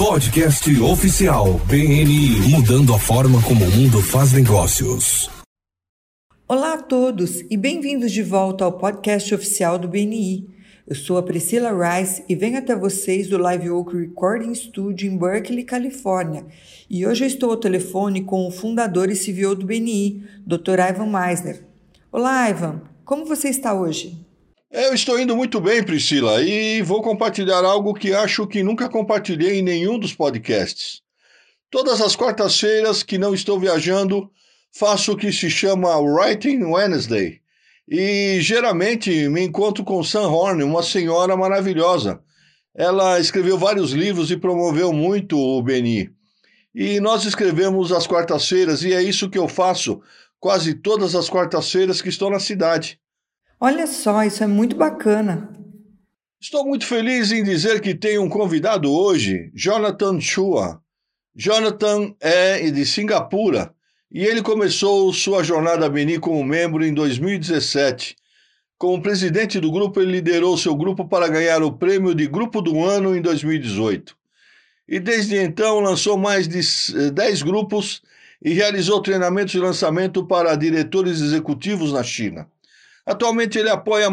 Podcast oficial BNI, mudando a forma como o mundo faz negócios. Olá a todos e bem-vindos de volta ao podcast oficial do BNI. Eu sou a Priscila Rice e venho até vocês do Live Oak Recording Studio em Berkeley, Califórnia. E hoje eu estou ao telefone com o fundador e CEO do BNI, Dr. Ivan Misner. Olá, Ivan, como você está hoje? Eu estou indo muito bem, Priscila, e vou compartilhar algo que acho que nunca compartilhei em nenhum dos podcasts. Todas as quartas-feiras que não estou viajando, faço o que se chama Writing Wednesday. E geralmente me encontro com Sam Horn, uma senhora maravilhosa. Ela escreveu vários livros e promoveu muito o BNI. E nós escrevemos às quartas-feiras, e é isso que eu faço quase todas as quartas-feiras que estou na cidade. Olha só, isso é muito bacana. Estou muito feliz em dizer que tenho um convidado hoje, Jonathan Chua. Jonathan é de Singapura e ele começou sua jornada BNI como membro em 2017. Como presidente do grupo, ele liderou seu grupo para ganhar o prêmio de Grupo do Ano em 2018. E desde então lançou mais de 10 grupos e realizou treinamentos de lançamento para diretores executivos na China. Atualmente ele apoia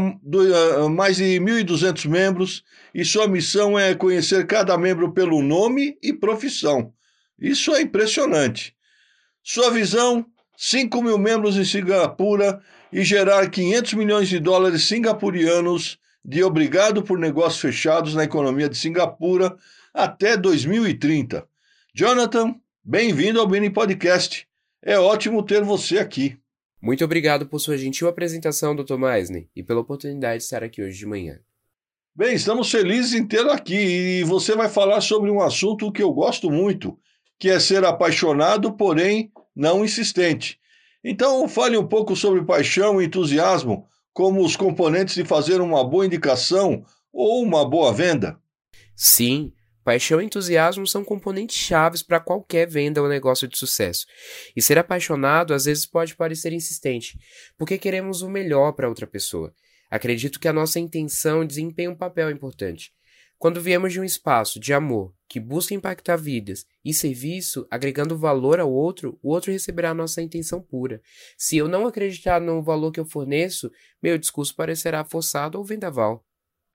mais de 1.200 membros e sua missão é conhecer cada membro pelo nome e profissão. Isso é impressionante. Sua visão, 5.000 membros em Singapura e gerar 500 milhões de dólares singapurianos de obrigado por negócios fechados na economia de Singapura até 2030. Jonathan, bem-vindo ao BNI Podcast. É ótimo ter você aqui. Muito obrigado por sua gentil apresentação, Dr. Misner, e pela oportunidade de estar aqui hoje de manhã. Bem, estamos felizes em tê-lo aqui e você vai falar sobre um assunto que eu gosto muito, que é ser apaixonado, porém não insistente. Então, fale um pouco sobre paixão e entusiasmo como os componentes de fazer uma boa indicação ou uma boa venda. Sim, paixão e entusiasmo são componentes chaves para qualquer venda ou negócio de sucesso. E ser apaixonado às vezes pode parecer insistente, porque queremos o melhor para outra pessoa. Acredito que a nossa intenção desempenha um papel importante. Quando viemos de um espaço de amor que busca impactar vidas e serviço, agregando valor ao outro, o outro receberá a nossa intenção pura. Se eu não acreditar no valor que eu forneço, meu discurso parecerá forçado ou vendaval.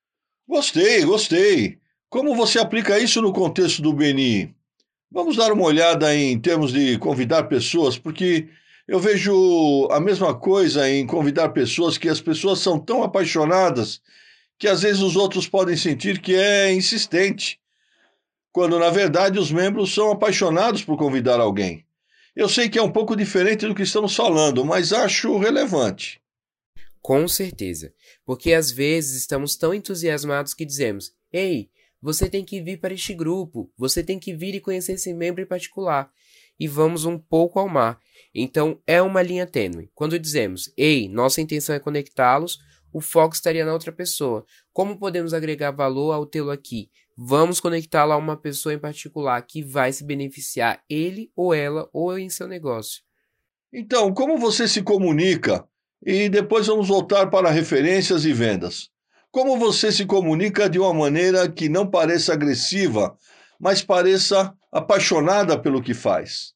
Gostei. Como você aplica isso no contexto do BNI? Vamos dar uma olhada em termos de convidar pessoas, porque eu vejo a mesma coisa em convidar pessoas, que as pessoas são tão apaixonadas que às vezes os outros podem sentir que é insistente, quando na verdade os membros são apaixonados por convidar alguém. Eu sei que é um pouco diferente do que estamos falando, mas acho relevante. Com certeza, porque às vezes estamos tão entusiasmados que dizemos: "Ei, você tem que vir para este grupo, você tem que vir e conhecer esse membro em particular." E vamos um pouco ao mar. Então, é uma linha tênue. Quando dizemos: "Ei, nossa intenção é conectá-los", o foco estaria na outra pessoa. Como podemos agregar valor ao tê-lo aqui? Vamos conectá-lo a uma pessoa em particular que vai se beneficiar, ele ou ela, ou em seu negócio. Então, como você se comunica? E depois vamos voltar para referências e vendas. Como você se comunica de uma maneira que não pareça agressiva, mas pareça apaixonada pelo que faz?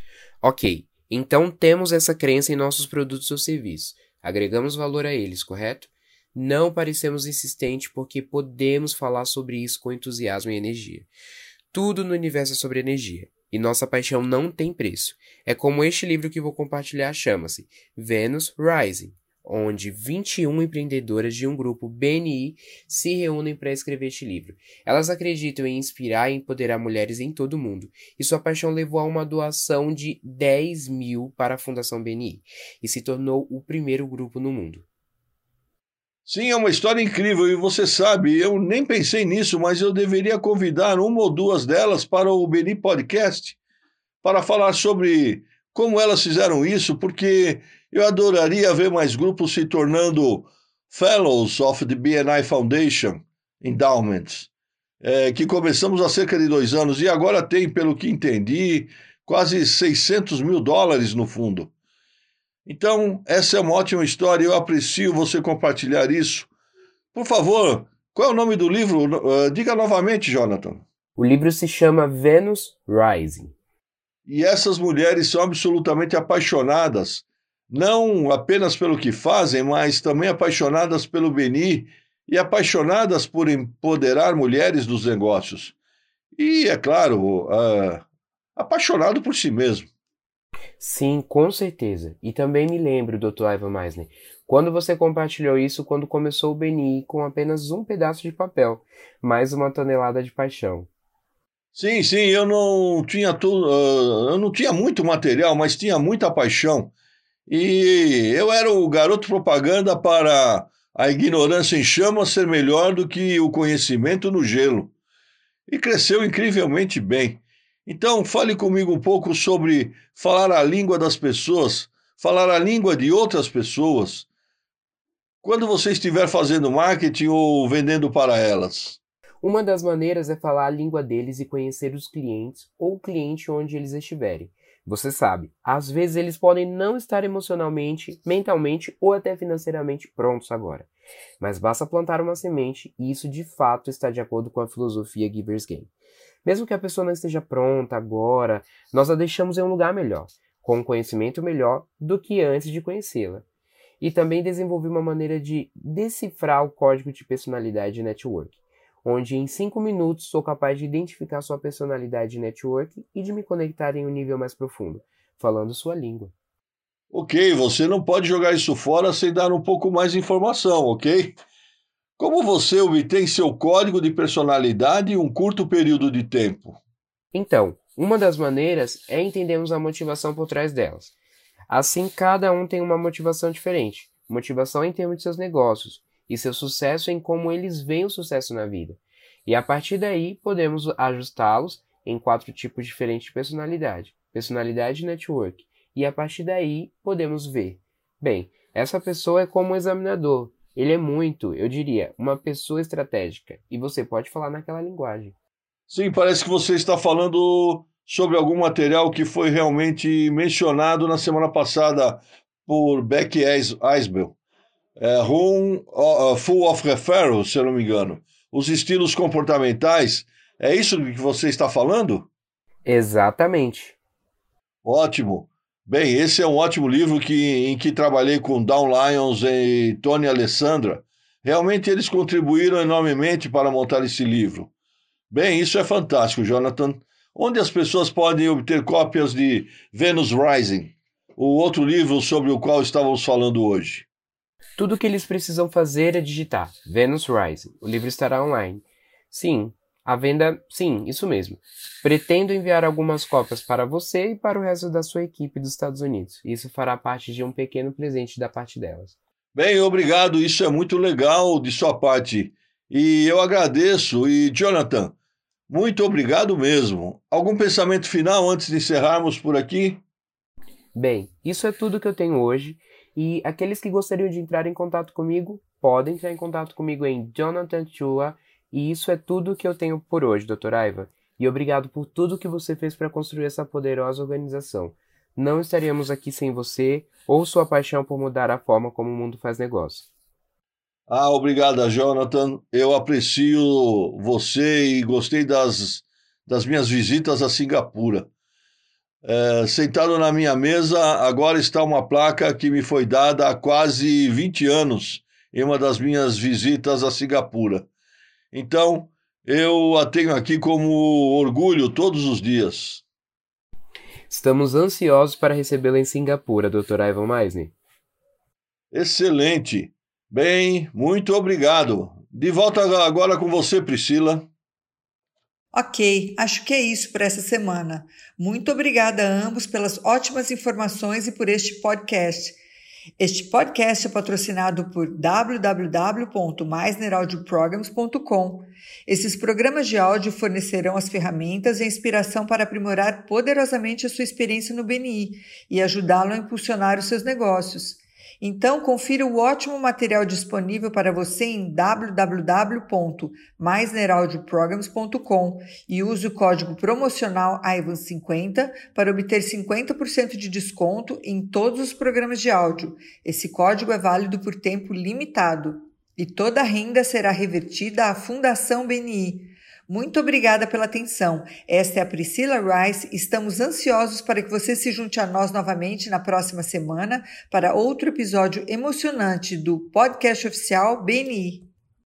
Ok, então temos essa crença em nossos produtos ou serviços. Agregamos valor a eles, correto? Não parecemos insistentes porque podemos falar sobre isso com entusiasmo e energia. Tudo no universo é sobre energia, e nossa paixão não tem preço. É como este livro que vou compartilhar chama-se Venus Rising, onde 21 empreendedoras de um grupo BNI se reúnem para escrever este livro. Elas acreditam em inspirar e empoderar mulheres em todo o mundo, e sua paixão levou a uma doação de 10.000 para a Fundação BNI, e se tornou o primeiro grupo no mundo. Sim, é uma história incrível e você sabe, eu nem pensei nisso, mas eu deveria convidar uma ou duas delas para o BNI Podcast para falar sobre como elas fizeram isso, porque eu adoraria ver mais grupos se tornando Fellows of the BNI Foundation Endowments, que começamos há cerca de 2 anos e agora tem, pelo que entendi, quase 600 mil dólares no fundo. Então, essa é uma ótima história e eu aprecio você compartilhar isso. Por favor, qual é o nome do livro? Diga novamente, Jonathan. O livro se chama Venus Rising. E essas mulheres são absolutamente apaixonadas, não apenas pelo que fazem, mas também apaixonadas pelo BNI e apaixonadas por empoderar mulheres dos negócios. E, é claro, apaixonado por si mesmo. Sim, com certeza. E também me lembro, Dr. Ivan Misner, quando você compartilhou isso quando começou o BNI com apenas um pedaço de papel, mais uma tonelada de paixão. Sim, eu não tinha eu não tinha muito material, mas tinha muita paixão. E eu era o garoto propaganda para a ignorância em chamas ser melhor do que o conhecimento no gelo. E cresceu incrivelmente bem. Então, fale comigo um pouco sobre falar a língua das pessoas, falar a língua de outras pessoas, quando você estiver fazendo marketing ou vendendo para elas. Uma das maneiras é falar a língua deles e conhecer os clientes ou o cliente onde eles estiverem. Você sabe, às vezes eles podem não estar emocionalmente, mentalmente ou até financeiramente prontos agora. Mas basta plantar uma semente e isso de fato está de acordo com a filosofia Givers Game. Mesmo que a pessoa não esteja pronta agora, nós a deixamos em um lugar melhor, com um conhecimento melhor do que antes de conhecê-la. E também desenvolvi uma maneira de decifrar o código de personalidade de network, onde em 5 minutos sou capaz de identificar sua personalidade de network e de me conectar em um nível mais profundo, falando sua língua. Ok, você não pode jogar isso fora sem dar um pouco mais de informação, ok? Como você obtém seu código de personalidade em um curto período de tempo? Então, uma das maneiras é entendermos a motivação por trás delas. Assim, cada um tem uma motivação diferente. Motivação em termos de seus negócios e seu sucesso em como eles veem o sucesso na vida. E a partir daí, podemos ajustá-los em 4 tipos diferentes de personalidade. Personalidade e network. E a partir daí, podemos ver. Bem, essa pessoa é como um examinador. Ele é muito, eu diria, uma pessoa estratégica. E você pode falar naquela linguagem. Sim, parece que você está falando sobre algum material que foi realmente mencionado na semana passada por Becky Eisbel. Room Full of Referrals, se eu não me engano. Os estilos comportamentais. É isso que você está falando? Exatamente. Ótimo. Bem, esse é um ótimo livro em que trabalhei com Don Lyons e Tony Alessandra. Realmente eles contribuíram enormemente para montar esse livro. Bem, isso é fantástico, Jonathan. Onde as pessoas podem obter cópias de Venus Rising, o outro livro sobre o qual estávamos falando hoje? Tudo o que eles precisam fazer é digitar Venus Rising. O livro estará online. Sim, a venda, sim, isso mesmo. Pretendo enviar algumas cópias para você e para o resto da sua equipe dos Estados Unidos. Isso fará parte de um pequeno presente da parte delas. Bem, obrigado. Isso é muito legal de sua parte. E eu agradeço. E, Jonathan, muito obrigado mesmo. Algum pensamento final antes de encerrarmos por aqui? Bem, isso é tudo que eu tenho hoje. E aqueles que gostariam de entrar em contato comigo, podem entrar em contato comigo em Jonathan Chua. E isso é tudo que eu tenho por hoje, Dr. Aiva. E obrigado por tudo que você fez para construir essa poderosa organização. Não estaríamos aqui sem você ou sua paixão por mudar a forma como o mundo faz negócio. Obrigado, Jonathan. Eu aprecio você e gostei das minhas visitas a Singapura. Sentado na minha mesa, agora está uma placa que me foi dada há quase 20 anos em uma das minhas visitas a Singapura. Então, eu a tenho aqui como orgulho todos os dias. Estamos ansiosos para recebê-la em Singapura, Dr. Ivan Misner. Excelente. Bem, muito obrigado. De volta agora com você, Priscila. Ok, acho que é isso para essa semana. Muito obrigada a ambos pelas ótimas informações e por este podcast. Este podcast é patrocinado por www.meisneraudioprograms.com. Esses programas de áudio fornecerão as ferramentas e a inspiração para aprimorar poderosamente a sua experiência no BNI e ajudá-lo a impulsionar os seus negócios. Então, confira o ótimo material disponível para você em www.meisneraudioprograms.com e use o código promocional IVAN50 para obter 50% de desconto em todos os programas de áudio. Esse código é válido por tempo limitado e toda a renda será revertida à Fundação BNI. Muito obrigada pela atenção. Esta é a Priscila Rice. Estamos ansiosos para que você se junte a nós novamente na próxima semana para outro episódio emocionante do podcast oficial BNI.